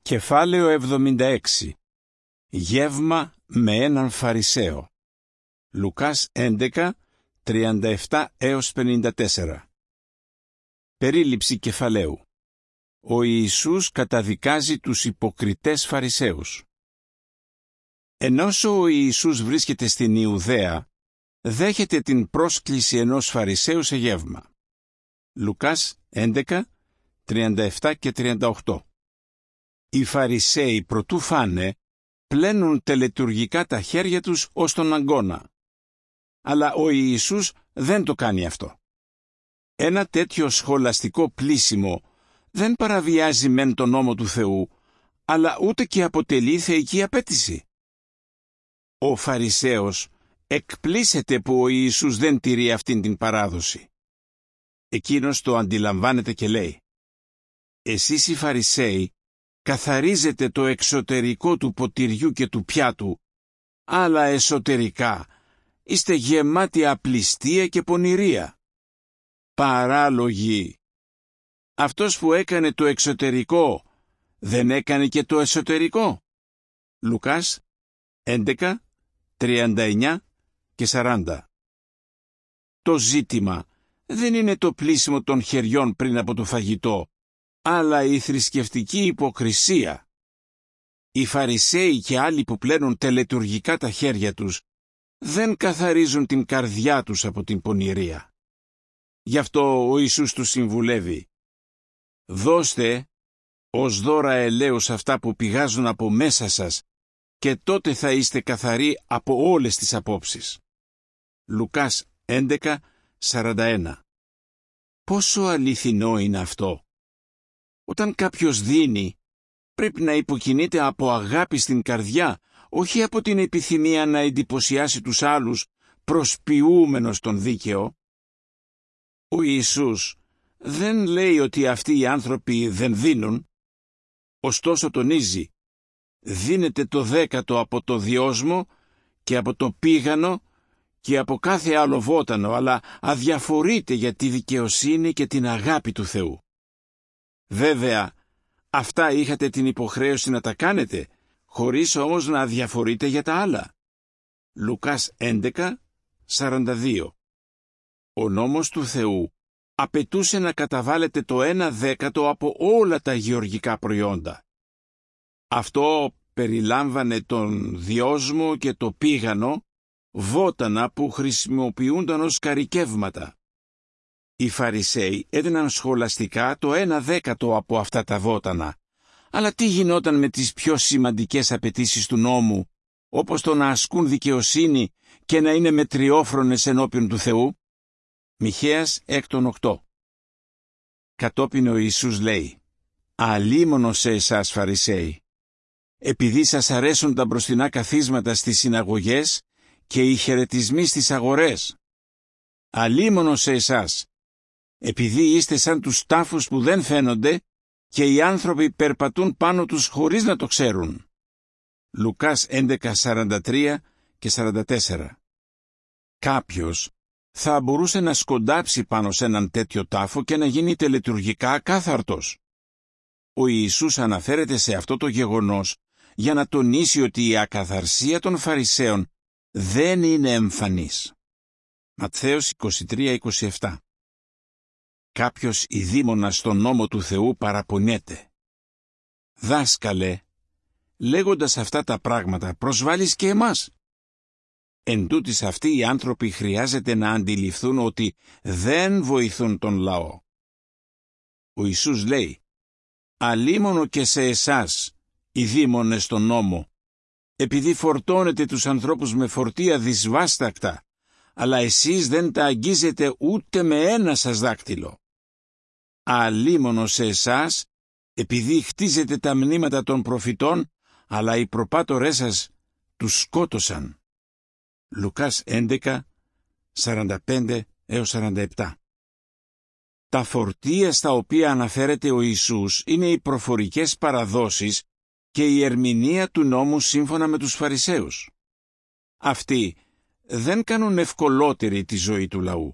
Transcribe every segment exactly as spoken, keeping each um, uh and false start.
Κεφάλαιο εβδομήντα έξι. Γεύμα με έναν Φαρισαίο. Λουκάς έντεκα, τριάντα επτά έως πενήντα τέσσερα. Περίληψη κεφαλαίου. Ο Ιησούς καταδικάζει τους υποκριτές Φαρισαίους. Ενώσο ο Ιησούς βρίσκεται στην Ιουδαία, δέχεται την πρόσκληση ενός Φαρισαίου σε γεύμα. Λουκάς έντεκα, τριάντα επτά και τριάντα οκτώ. Οι Φαρισαίοι προτού φάνε, πλένουν τελετουργικά τα χέρια τους ως τον αγκώνα. Αλλά ο Ιησούς δεν το κάνει αυτό. Ένα τέτοιο σχολαστικό πλήσιμο δεν παραβιάζει μεν τον νόμο του Θεού, αλλά ούτε και αποτελεί θεϊκή απέτηση. Ο Φαρισαίος εκπλήσεται που ο Ιησούς δεν τηρεί αυτήν την παράδοση. Εκείνος το αντιλαμβάνεται και λέει: «Εσείς οι Φαρισαίοι καθαρίζετε το εξωτερικό του ποτηριού και του πιάτου, αλλά εσωτερικά είστε γεμάτοι απληστία και πονηρία. Παράλογοι! Αυτός που έκανε το εξωτερικό δεν έκανε και το εσωτερικό». Λουκάς έντεκα, τριάντα εννιά και σαράντα. Το ζήτημα δεν είναι το πλύσιμο των χεριών πριν από το φαγητό, αλλά η θρησκευτική υποκρισία. Οι Φαρισαίοι και άλλοι που πλένουν τελετουργικά τα χέρια τους δεν καθαρίζουν την καρδιά τους από την πονηρία. Γι' αυτό ο Ιησούς τους συμβουλεύει: «Δώστε ως δώρα ελέους αυτά που πηγάζουν από μέσα σας, και τότε θα είστε καθαροί από όλες τις απόψεις». Λουκάς έντεκα, σαράντα ένα. Πόσο αληθινό είναι αυτό! Όταν κάποιος δίνει, πρέπει να υποκινείται από αγάπη στην καρδιά, όχι από την επιθυμία να εντυπωσιάσει τους άλλους, προσποιούμενος τον δίκαιο. Ο Ιησούς δεν λέει ότι αυτοί οι άνθρωποι δεν δίνουν, ωστόσο τονίζει: «Δίνετε το δέκατο από το διόσμο και από το πήγανο και από κάθε άλλο βότανο, αλλά αδιαφορείτε για τη δικαιοσύνη και την αγάπη του Θεού». Βέβαια, αυτά είχατε την υποχρέωση να τα κάνετε, χωρίς όμως να αδιαφορείτε για τα άλλα. Λουκάς έντεκα, σαράντα δύο. Ο νόμος του Θεού απαιτούσε να καταβάλλετε το ένα δέκατο από όλα τα γεωργικά προϊόντα. Αυτό περιλάμβανε τον διόσμο και το πήγανο, βότανα που χρησιμοποιούνταν ως καρικεύματα. Οι Φαρισαίοι έδιναν σχολαστικά το ένα δέκατο από αυτά τα βότανα. Αλλά τι γινόταν με τις πιο σημαντικές απαιτήσεις του νόμου, όπως το να ασκούν δικαιοσύνη και να είναι μετριόφρονες ενώπιον του Θεού? Μιχαίας έξι οκτώ. Κατόπιν ο Ιησούς λέει: «Αλίμονο σε εσάς, Φαρισαίοι, επειδή σας αρέσουν τα μπροστινά καθίσματα στις συναγωγές και οι χαιρετισμοί στις αγορές. Αλίμονο σε εσάς, επειδή είστε σαν τους τάφους που δεν φαίνονται και οι άνθρωποι περπατούν πάνω τους χωρίς να το ξέρουν». Λουκάς έντεκα, σαράντα τρία και σαράντα τέσσερα. Κάποιος θα μπορούσε να σκοντάψει πάνω σε έναν τέτοιο τάφο και να γίνει τελετουργικά ακάθαρτος. Ο Ιησούς αναφέρεται σε αυτό το γεγονός για να τονίσει ότι η ακαθαρσία των Φαρισαίων δεν είναι εμφανής. Ματθαίος είκοσι τρία, είκοσι επτά. Κάποιος ειδήμονας στον νόμο του Θεού παραπονιέται: «Δάσκαλε, λέγοντας αυτά τα πράγματα προσβάλλεις και εμάς». Εν τούτοις αυτοί οι άνθρωποι χρειάζεται να αντιληφθούν ότι δεν βοηθούν τον λαό. Ο Ιησούς λέει: «Αλίμονο και σε εσάς, ειδήμονες στον νόμο, επειδή φορτώνετε τους ανθρώπους με φορτία δυσβάστακτα, αλλά εσείς δεν τα αγγίζετε ούτε με ένα σας δάκτυλο. Αλίμονο σε εσάς, επειδή χτίζετε τα μνήματα των προφητών, αλλά οι προπάτορές σας τους σκότωσαν». Λουκάς έντεκα, σαράντα πέντε έως σαράντα επτά. Τα φορτία στα οποία αναφέρεται ο Ιησούς είναι οι προφορικές παραδόσεις και η ερμηνεία του νόμου σύμφωνα με τους Φαρισαίους. Αυτοί δεν κάνουν ευκολότερη τη ζωή του λαού.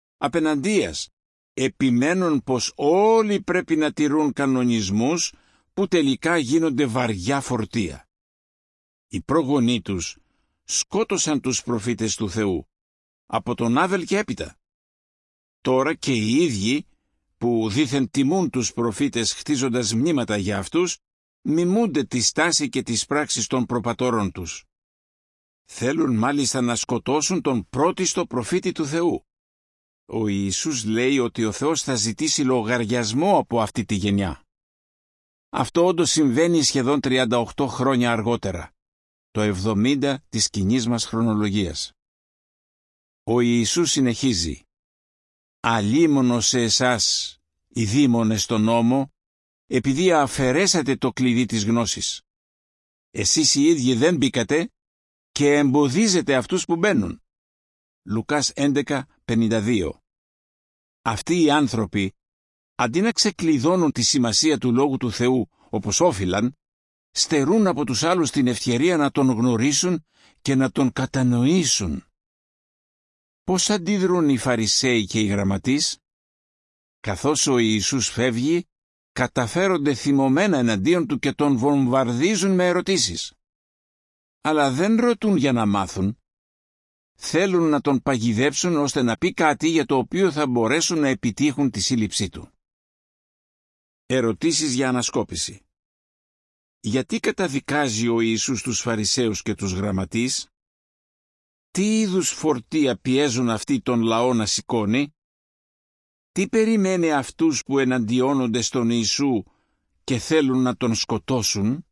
Απέναντίας, επιμένουν πως όλοι πρέπει να τηρούν κανονισμούς που τελικά γίνονται βαριά φορτία. Οι πρόγονοί τους σκότωσαν τους προφήτες του Θεού, από τον Άβελ και έπειτα. Τώρα και οι ίδιοι, που δήθεν τιμούν τους προφήτες χτίζοντας μνήματα για αυτούς, μιμούνται τη στάση και τις πράξεις των προπατώρων τους. Θέλουν μάλιστα να σκοτώσουν τον πρώτιστο προφήτη του Θεού. Ο Ιησούς λέει ότι ο Θεός θα ζητήσει λογαριασμό από αυτή τη γενιά. Αυτό όντως συμβαίνει σχεδόν τριάντα οκτώ χρόνια αργότερα, το εβδομήντα της κοινής μας χρονολογίας. Ο Ιησούς συνεχίζει: «Αλίμονο σε εσάς, οι δήμονες στον νόμο, επειδή αφαιρέσατε το κλειδί της γνώσης. Εσείς οι ίδιοι δεν μπήκατε και εμποδίζετε αυτούς που μπαίνουν». Λουκάς έντεκα πενήντα δύο. Αυτοί οι άνθρωποι, αντί να ξεκλειδώνουν τη σημασία του Λόγου του Θεού όπως όφυλαν, στερούν από τους άλλους την ευκαιρία να τον γνωρίσουν και να τον κατανοήσουν. Πώς αντίδρουν οι Φαρισαίοι και οι γραμματείς? Καθώς ο Ιησούς φεύγει, καταφέρονται θυμωμένα εναντίον του και τον βομβαρδίζουν με ερωτήσεις. Αλλά δεν ρωτούν για να μάθουν. Θέλουν να τον παγιδεύσουν ώστε να πει κάτι για το οποίο θα μπορέσουν να επιτύχουν τη σύλληψή του. Ερωτήσεις για ανασκόπηση. Γιατί καταδικάζει ο Ιησούς τους Φαρισαίους και τους γραμματείς? Τι είδους φορτία πιέζουν αυτοί τον λαό να σηκώνει? Τι περιμένει αυτούς που εναντιώνονται στον Ιησού και θέλουν να τον σκοτώσουν?